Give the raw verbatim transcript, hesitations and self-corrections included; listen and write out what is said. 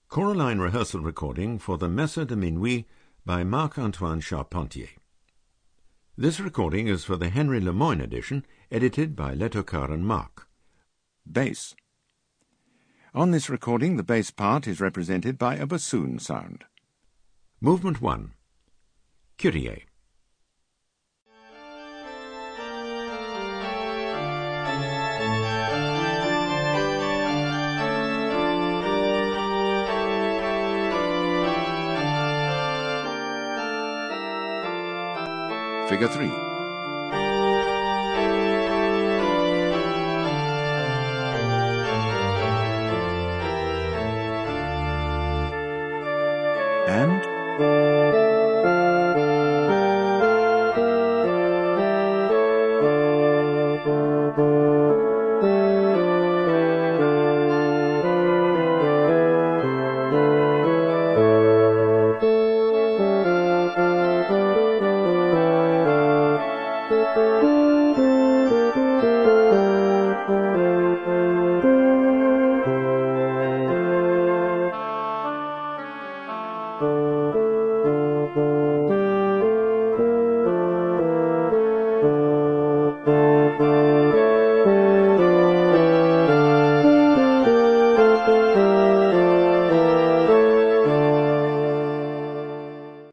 Choraline rehearsal recording for the Messe de Minuit by Marc-Antoine Charpentier. This recording is for the Henry Lemoyne edition, edited by Letocard and Marc. Bass. On this recording, the bass part is represented by a bassoon sound. Movement one. Kyrie. Figure three. And Thank you.